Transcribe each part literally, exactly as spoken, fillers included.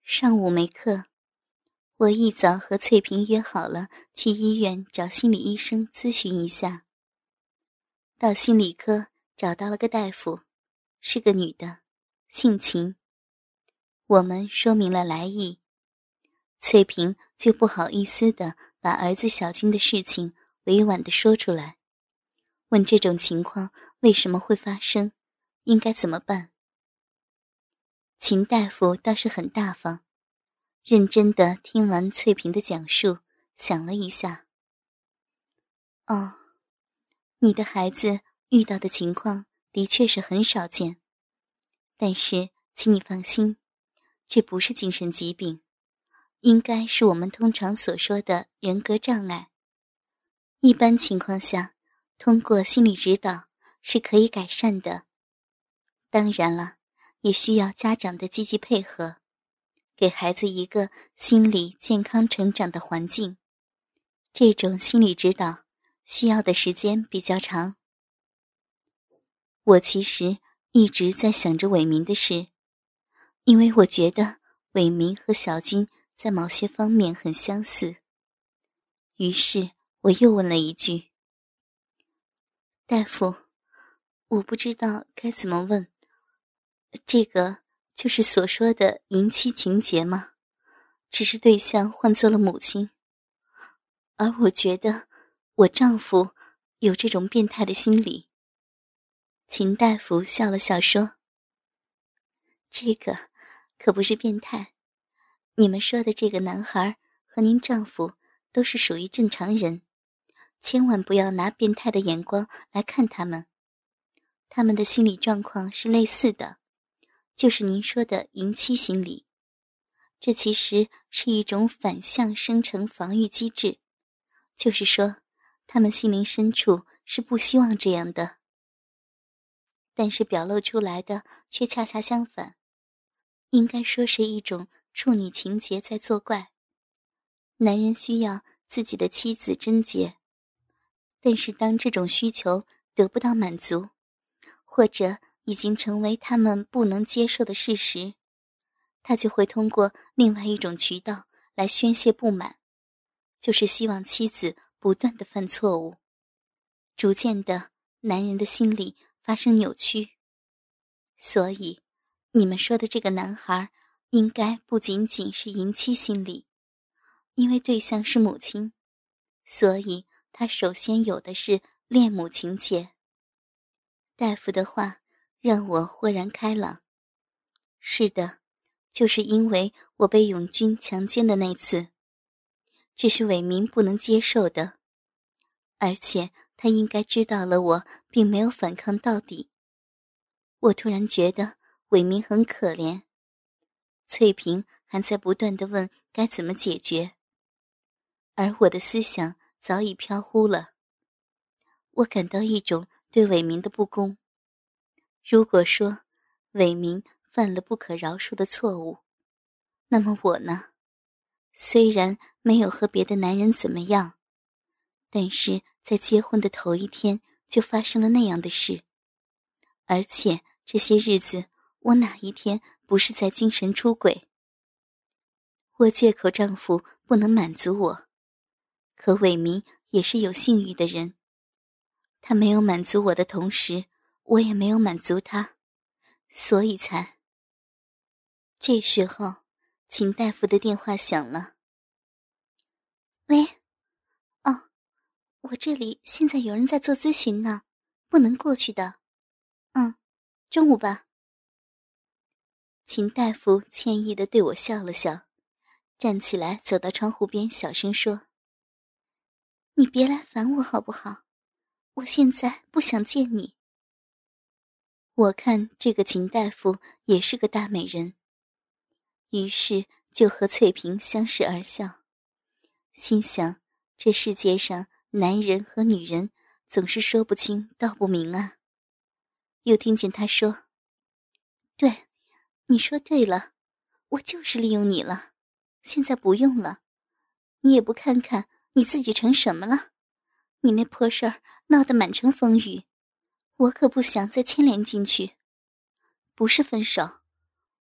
上午没课，我一早和翠萍约好了去医院找心理医生咨询一下。到心理科找到了个大夫，是个女的，姓秦。我们说明了来意，翠萍就不好意思地把儿子小军的事情委婉地说出来，问这种情况为什么会发生，应该怎么办。秦大夫倒是很大方，认真地听完翠萍的讲述，想了一下。哦，你的孩子遇到的情况的确是很少见，但是请你放心，这不是精神疾病，应该是我们通常所说的人格障碍。一般情况下，通过心理指导是可以改善的。当然了，也需要家长的积极配合，给孩子一个心理健康成长的环境。这种心理指导需要的时间比较长。我其实一直在想着伟民的事，因为我觉得伟民和小军在某些方面很相似。于是我又问了一句：大夫，我不知道该怎么问，这个就是所说的淫妻情节吗？只是对象换做了母亲，而我觉得我丈夫有这种变态的心理。秦大夫笑了笑说：这个可不是变态，你们说的这个男孩和您丈夫都是属于正常人，千万不要拿变态的眼光来看他们。他们的心理状况是类似的，就是您说的淫妻心理。这其实是一种反向生成防御机制，就是说他们心灵深处是不希望这样的，但是表露出来的却恰恰相反，应该说是一种处女情节在作怪。男人需要自己的妻子贞洁，但是当这种需求得不到满足，或者已经成为他们不能接受的事实，他就会通过另外一种渠道来宣泄不满，就是希望妻子不断地犯错误。逐渐的，男人的心理发生扭曲。所以你们说的这个男孩应该不仅仅是淫妻心理，因为对象是母亲，所以他首先有的是恋母情节。大夫的话让我豁然开朗。是的，就是因为我被永军强奸的那次，这是伟民不能接受的，而且他应该知道了我并没有反抗到底。我突然觉得伟民很可怜。翠萍还在不断地问该怎么解决，而我的思想早已飘忽了。我感到一种对伟民的不公。如果说伟民犯了不可饶恕的错误，那么我呢？虽然没有和别的男人怎么样，但是在结婚的头一天就发生了那样的事，而且这些日子我哪一天不是在精神出轨？我借口丈夫不能满足我，可伟民也是有性欲的人，他没有满足我的同时，我也没有满足他，所以才……这时候秦大夫的电话响了。喂，哦，我这里现在有人在做咨询呢，不能过去的。嗯，中午吧。秦大夫歉意地对我笑了笑，站起来走到窗户边小声说：你别来烦我好不好？我现在不想见你。我看这个秦大夫也是个大美人，于是就和翠萍相视而笑，心想这世界上男人和女人总是说不清道不明啊。又听见他说：对，你说对了，我就是利用你了，现在不用了。你也不看看你自己成什么了，你那破事儿闹得满城风雨，我可不想再牵连进去。不是分手，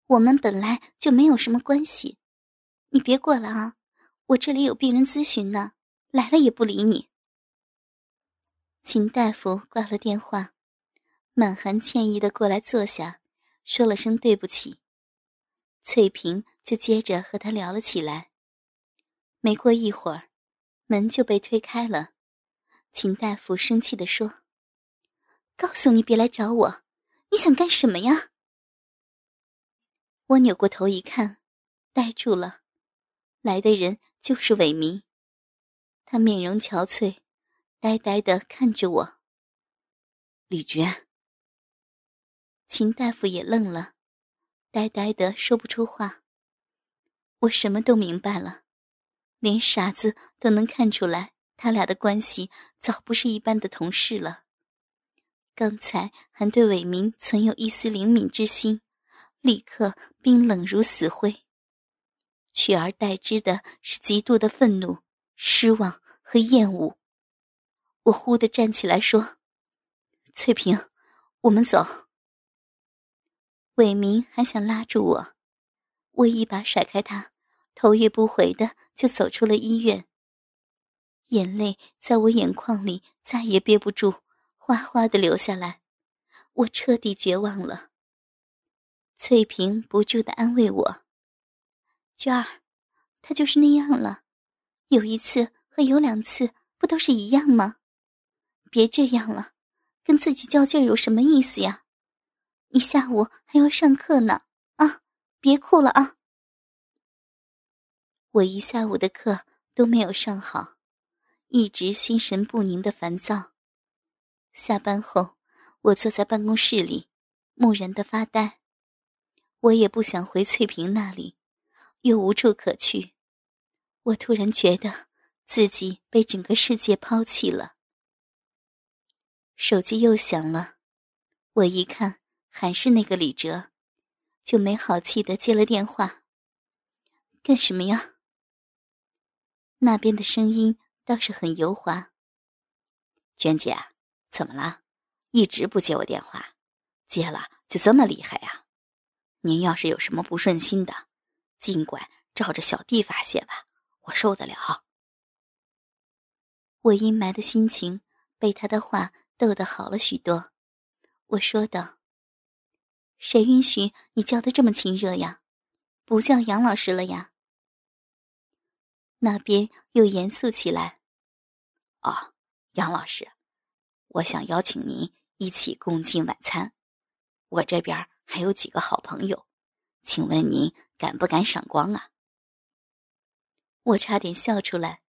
我们本来就没有什么关系，你别过来啊，我这里有病人咨询呢，来了也不理你。秦大夫挂了电话，满含歉意地过来坐下，说了声对不起。翠萍就接着和他聊了起来。没过一会儿，门就被推开了。秦大夫生气地说：告诉你别来找我，你想干什么呀？我扭过头一看，呆住了。来的人就是伟民，他面容憔悴，呆呆地看着我。 李娟。 秦大夫也愣了，呆呆地说不出话。我什么都明白了，连傻子都能看出来他俩的关系早不是一般的同事了。刚才还对伟民存有一丝怜悯之心，立刻冰冷如死灰，取而代之的是极度的愤怒、失望和厌恶。我忽地站起来说：翠萍，我们走。伟民还想拉住我，我一把甩开他，头也不回的就走出了医院。眼泪在我眼眶里再也憋不住，哗哗地流下来，我彻底绝望了。翠萍不住地安慰我：娟儿，他就是那样了，有一次和有两次不都是一样吗？别这样了，跟自己较劲有什么意思呀？你下午还要上课呢，啊，别哭了啊。我一下午的课都没有上好，一直心神不宁的烦躁。下班后，我坐在办公室里，木然的发呆。我也不想回翠萍那里，又无处可去。我突然觉得自己被整个世界抛弃了。手机又响了，我一看还是那个李哲，就没好气地接了电话。干什么呀？那边的声音倒是很油滑。 娟姐，怎么了？一直不接我电话，接了就这么厉害呀？您要是有什么不顺心的，尽管照着小弟发泄吧，我受得了。 我阴霾的心情被他的话逗得好了许多。我说道：谁允许你叫得这么亲热呀？不叫杨老师了呀？那边又严肃起来。 哦，杨老师，我想邀请您一起共进晚餐，我这边还有几个好朋友，请问您敢不敢赏光啊？ 我差点笑出来。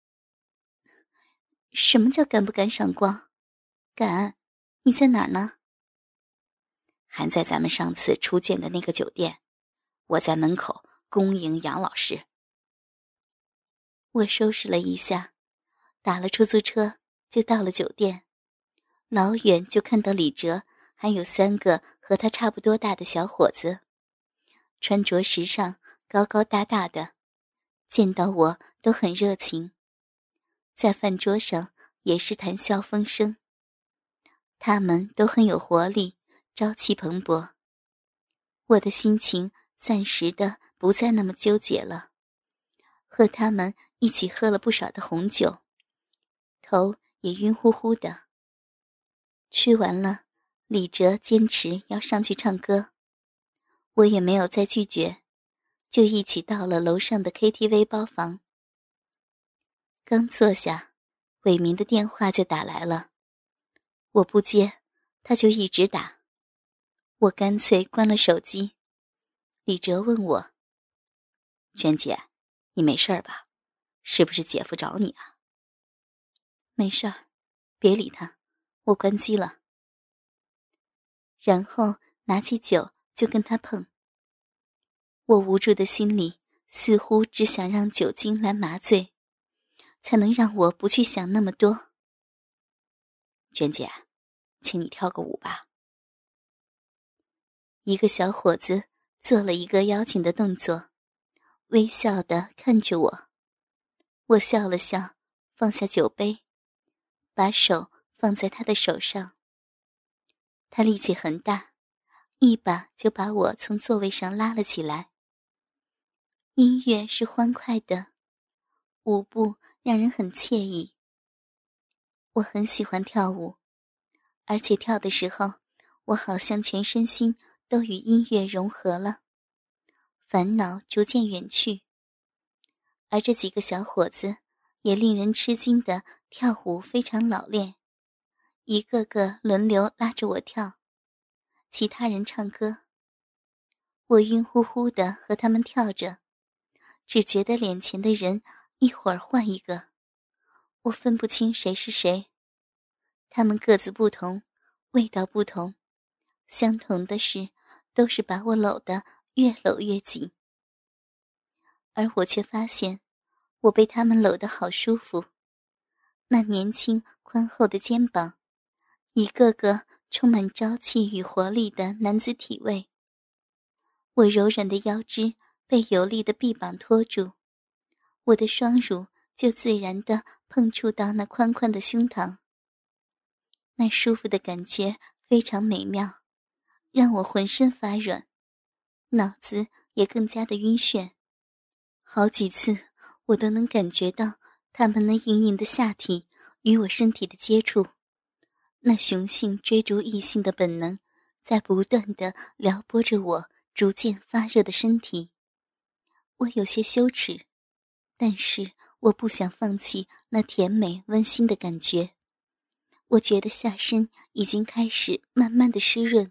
什么叫敢不敢赏光？敢？你在哪儿呢？ 还在咱们上次初见的那个酒店，我在门口恭迎杨老师。 我收拾了一下，打了出租车就到了酒店。老远就看到李哲还有三个和他差不多大的小伙子，穿着时尚，高高大大的，见到我都很热情，在饭桌上也是谈笑风生。他们都很有活力，朝气蓬勃。我的心情暂时的不再那么纠结了，和他们一起喝了不少的红酒，头也晕乎乎的。吃完了，李哲坚持要上去唱歌，我也没有再拒绝，就一起到了楼上的 K T V 包房。刚坐下，伟民的电话就打来了，我不接，他就一直打。我干脆关了手机。李哲问我： 娟姐，你没事吧？是不是姐夫找你啊？ 没事儿，别理他，我关机了。然后拿起酒就跟他碰。我无助的心里似乎只想让酒精来麻醉，才能让我不去想那么多。 娟姐，请你跳个舞吧。 一个小伙子做了一个邀请的动作，微笑地看着我。我笑了笑，放下酒杯，把手放在他的手上。他力气很大， 一把就把我从座位上拉了起来。音乐是欢快的，舞步让人很惬意。我很喜欢跳舞，而且跳的时候，我好像全身心都与音乐融合了，烦恼逐渐远去。而这几个小伙子也令人吃惊的跳舞非常老练，一个个轮流拉着我跳，其他人唱歌。我晕乎乎的和他们跳着，只觉得脸前的人一会儿换一个，我分不清谁是谁。他们个子不同，味道不同，相同的是都是把我搂得越搂越紧。而我却发现我被他们搂得好舒服，那年轻宽厚的肩膀，一个个充满朝气与活力的男子体位。我柔软的腰肢被有力的臂膀托住，我的双乳就自然地碰触到那宽宽的胸膛。那舒服的感觉非常美妙，让我浑身发软，脑子也更加的晕眩。好几次我都能感觉到他们那硬硬的下体与我身体的接触，那雄性追逐异性的本能在不断地撩拨着我逐渐发热的身体。我有些羞耻，但是我不想放弃那甜美温馨的感觉。我觉得下身已经开始慢慢的湿润。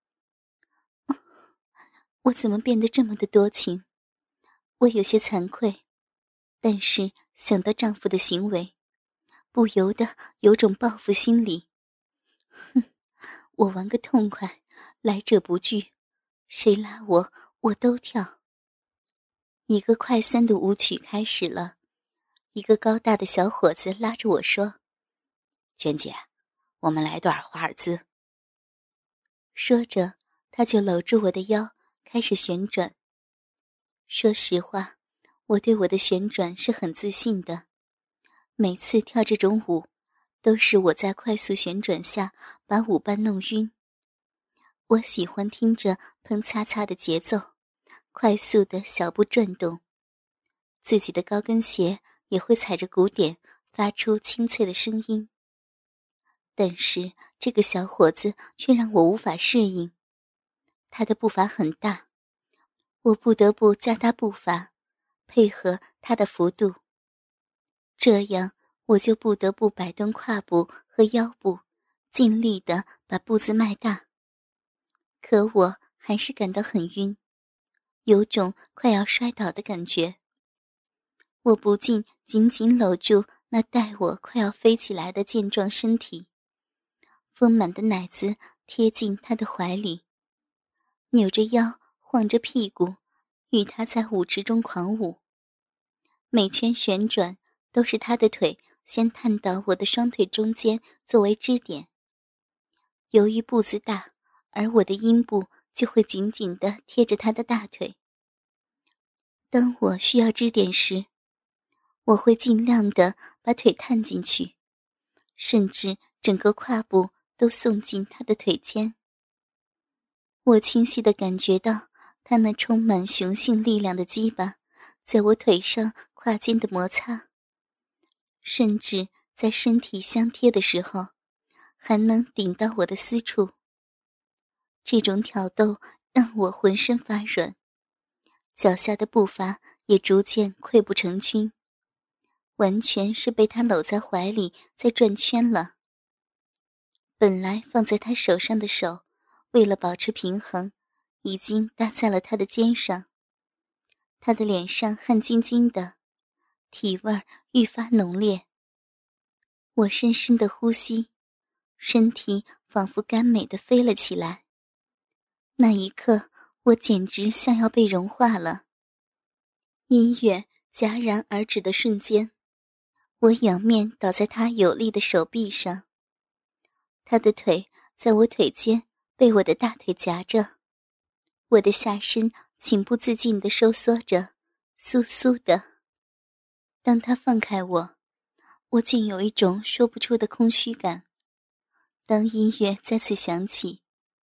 我怎么变得这么的多情？我有些惭愧，但是想到丈夫的行为，不由得有种报复心理。哼，我玩个痛快，来者不拒，谁拉我我都跳。一个快三的舞曲开始了，一个高大的小伙子拉着我说： 娟姐，我们来段华尔兹。 说着他就搂住我的腰开始旋转。说实话，我对我的旋转是很自信的，每次跳这种舞都是我在快速旋转下把舞伴弄晕。我喜欢听着砰嚓嚓的节奏，快速的小步转动，自己的高跟鞋也会踩着鼓点发出清脆的声音。但是这个小伙子却让我无法适应，他的步伐很大，我不得不加大步伐，配合他的幅度。这样我就不得不摆动胯部和腰部，尽力地把步子迈大。可我还是感到很晕，有种快要摔倒的感觉。我不禁紧紧搂住那带我快要飞起来的健壮身体，丰满的奶子贴近他的怀里，扭着腰晃着屁股，与他在舞池中狂舞。每圈旋转都是他的腿先探到我的双腿中间作为支点。由于步子大，而我的阴部就会紧紧地贴着他的大腿。当我需要支点时，我会尽量地把腿探进去，甚至整个胯部都送进他的腿间。我清晰地感觉到他那充满雄性力量的鸡巴在我腿上胯间的摩擦，甚至在身体相贴的时候还能顶到我的私处。这种挑逗让我浑身发软，脚下的步伐也逐渐溃不成军，完全是被他搂在怀里在转圈了。本来放在他手上的手，为了保持平衡，已经搭在了他的肩上。他的脸上汗津津的，体味愈发浓烈。我深深的呼吸，身体仿佛甘美地飞了起来。那一刻，我简直像要被融化了。音乐戛然而止的瞬间，我仰面倒在他有力的手臂上，他的腿在我腿间被我的大腿夹着，我的下身情不自禁地收缩着，酥酥的。当他放开我，我竟有一种说不出的空虚感。当音乐再次响起，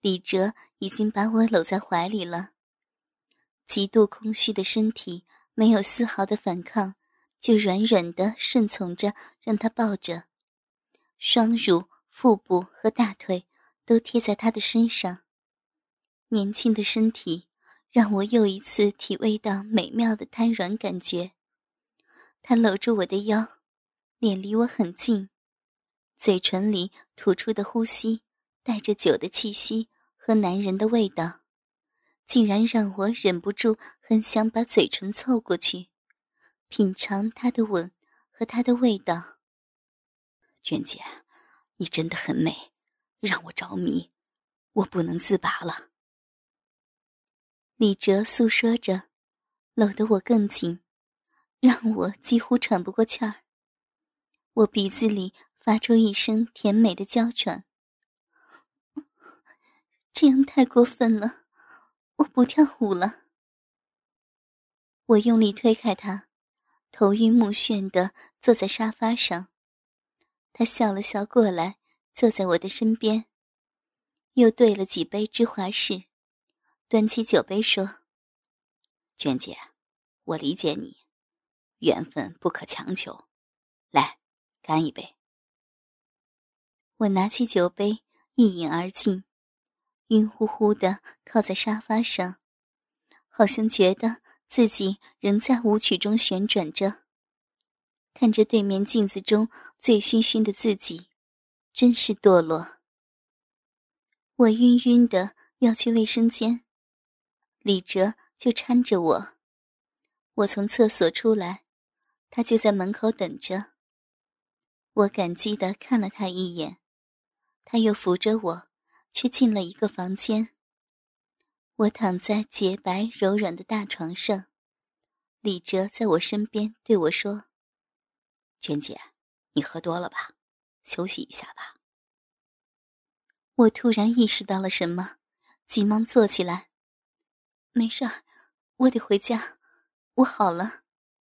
李哲已经把我搂在怀里了，极度空虚的身体没有丝毫的反抗，就软软地顺从着让他抱着，双乳、腹部和大腿都贴在他的身上。年轻的身体让我又一次体味到美妙的瘫软感觉。他搂住我的腰，脸离我很近，嘴唇里吐出的呼吸带着酒的气息和男人的味道，竟然让我忍不住很想把嘴唇凑过去，品尝他的吻和他的味道。 娟姐，你真的很美，让我着迷，我不能自拔了。 李哲诉说着，搂得我更紧，让我几乎喘不过气儿。我鼻子里发出一声甜美的娇喘。这样太过分了，我不跳舞了。我用力推开他，头晕目眩地坐在沙发上。他笑了笑过来，坐在我的身边，又兑了几杯芝华士，端起酒杯说： 娟姐，我理解你，缘分不可强求，来，干一杯。 我拿起酒杯一饮而尽，晕乎乎地靠在沙发上，好像觉得自己仍在舞曲中旋转着，看着对面镜子中醉醺醺的自己，真是堕落。我晕晕的要去卫生间，李哲就搀着我。我从厕所出来，他就在门口等着。我感激地看了他一眼，他又扶着我去进了一个房间。我躺在洁白柔软的大床上，李哲在我身边对我说： 娟姐，你喝多了吧，休息一下吧。 我突然意识到了什么，急忙坐起来。没事儿，我得回家，我好了。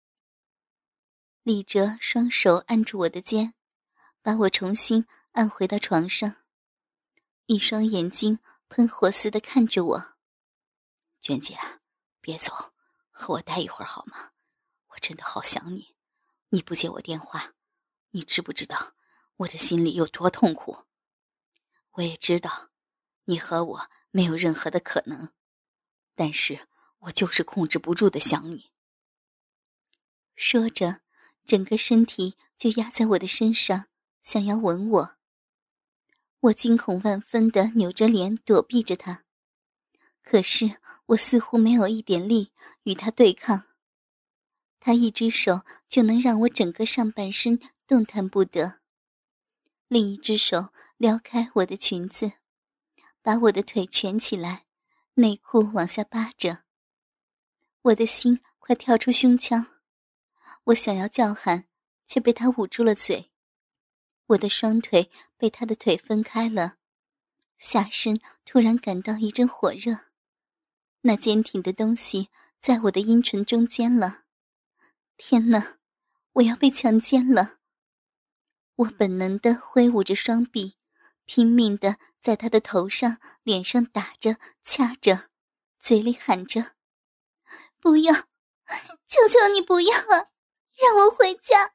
李哲双手按住我的肩，把我重新按回到床上，一双眼睛喷火似的看着我。 娟姐，别走，和我待一会儿好吗？我真的好想你，你不接我电话，你知不知道我的心里有多痛苦？我也知道你和我没有任何的可能，但是我就是控制不住的想你。 说着，整个身体就压在我的身上，想要吻我。我惊恐万分地扭着脸躲避着他，可是我似乎没有一点力与他对抗。他一只手就能让我整个上半身动弹不得，另一只手撩开我的裙子，把我的腿蜷起来，内裤往下扒着。我的心快跳出胸腔，我想要叫喊，却被他捂住了嘴。我的双腿被他的腿分开了，下身突然感到一阵火热，那坚挺的东西在我的阴唇中间了。天哪，我要被强奸了！我本能地挥舞着双臂，拼命地在他的头上、脸上打着、掐着，嘴里喊着：不要，求求你不要啊，让我回家！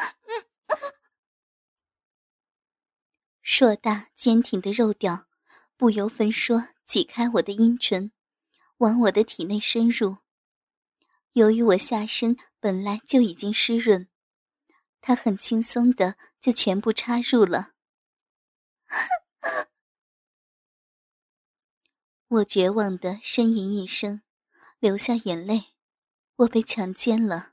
硕大坚挺的肉屌不由分说挤开我的阴唇，往我的体内深入。由于我下身本来就已经湿润，他很轻松的就全部插入了。我绝望的呻吟一声，流下眼泪，我被强奸了。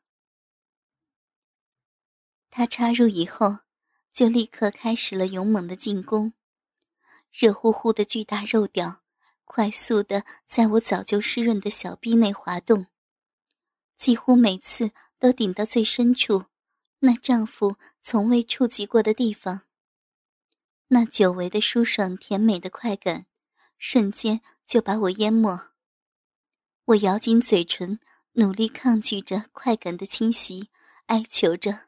他插入以后，就立刻开始了勇猛的进攻，热乎乎的巨大肉屌快速地在我早就湿润的小臂内滑动，几乎每次都顶到最深处，那丈夫从未触及过的地方。那久违的舒爽甜美的快感瞬间就把我淹没。我咬紧嘴唇，努力抗拒着快感的侵袭，哀求着：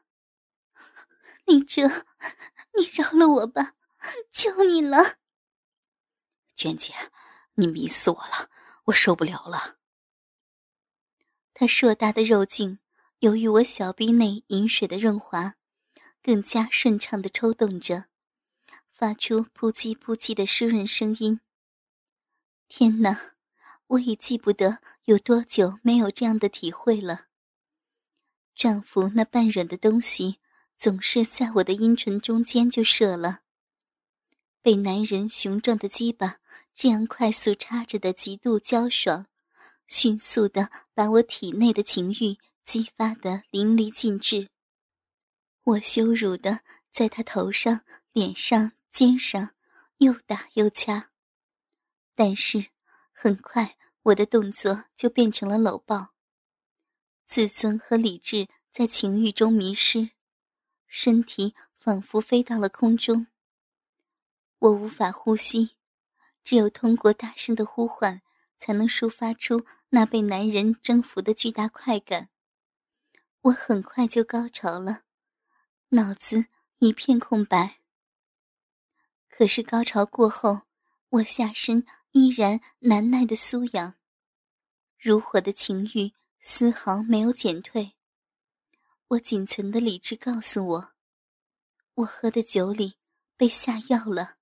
李哲，你饶了我吧，求你了！ 娟姐，你迷死我了，我受不了了。 他硕大的肉茎由于我小臂内饮水的润滑，更加顺畅地抽动着，发出扑叽扑叽的湿润声音。天哪，我已记不得有多久没有这样的体会了。丈夫那半软的东西总是在我的阴唇中间就射了，被男人雄壮的鸡巴这样快速插着的极度娇爽，迅速地把我体内的情欲激发得淋漓尽致。我羞辱地在他头上、脸上、肩上又打又掐，但是很快我的动作就变成了搂抱。自尊和理智在情欲中迷失，身体仿佛飞到了空中。我无法呼吸，只有通过大声的呼唤才能抒发出那被男人征服的巨大快感。我很快就高潮了，脑子一片空白。可是高潮过后，我下身依然难耐的酥痒，如火的情欲丝毫没有减退。我仅存的理智告诉我，我喝的酒里被下药了。